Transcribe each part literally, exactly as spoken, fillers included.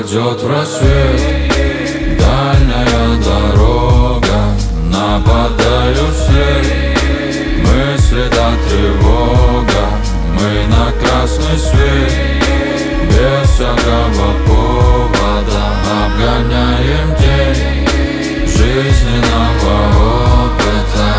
Упадет в рассвет дальняя дорога, нападают вслед мысли да тревога. Мы на красный свет без всякого повода обгоняем тень жизненного опыта.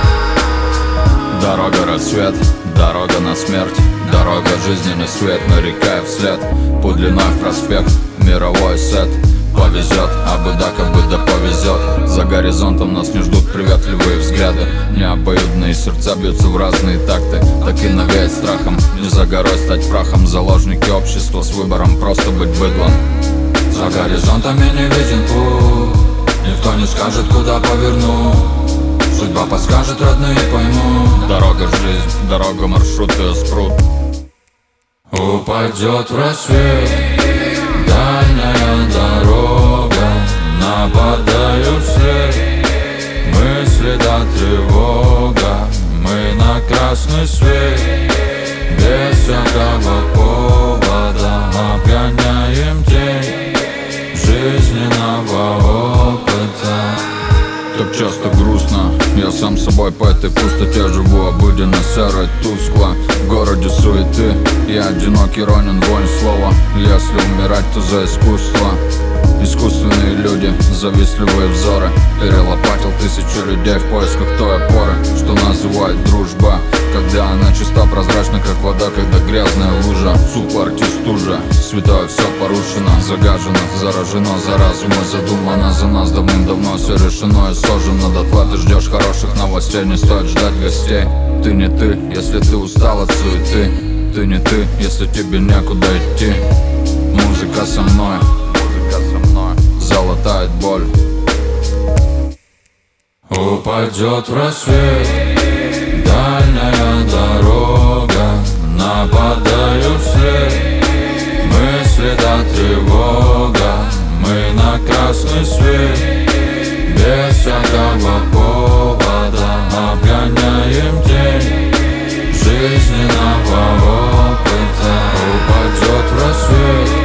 Дорога рассвет, дорога на смерть, дорога жизненный свет, нарекая вслед. Путь длиной в проспект, мировой сет. Повезет, абы да, как бы да повезет. За горизонтом нас не ждут приветливые взгляды. Необоюдные сердца бьются в разные такты. Так и навеет страхом, не за горой стать прахом. Заложники общества с выбором просто быть быдлом. За горизонтами не виден путь, никто не скажет, куда поверну. Судьба подскажет, родные поймут. Дорога жизнь, дорога маршрут и спрут. Упадет в рассвет дальняя дорога, нападают вслед мысли да тревога. Мы на красный свет без всякого повода обгоняем тень жизненного опыта. Так часто грустно, я сам собой по этой пустоте живу обыденно, серо, тускло. В городе суеты, я одинокий, ронен вонь слова. Если умирать, то за искусство. Искусственные люди, завистливые взоры. Перелопатил тысячи людей в поисках той опоры, что называют дружба. Когда она чиста, прозрачна, как вода, когда грязная лужа. Супартий стужа, святое все порушено, загажено, заражено, заразума задумано. За нас давным-давно все решено и сожжено дотла. Ты ждешь хороших новостей, не стоит ждать гостей. Ты не ты, если ты устал от суеты. Ты не ты, если тебе некуда идти. Музыка со мной, музыка со мной залатает боль. Упадет в рассвет дальняя дорога, нападают вслед мысли да тревога. Мы на красный свет без всякого повода обгоняем тень жизненного опыта. Упадет в рассвет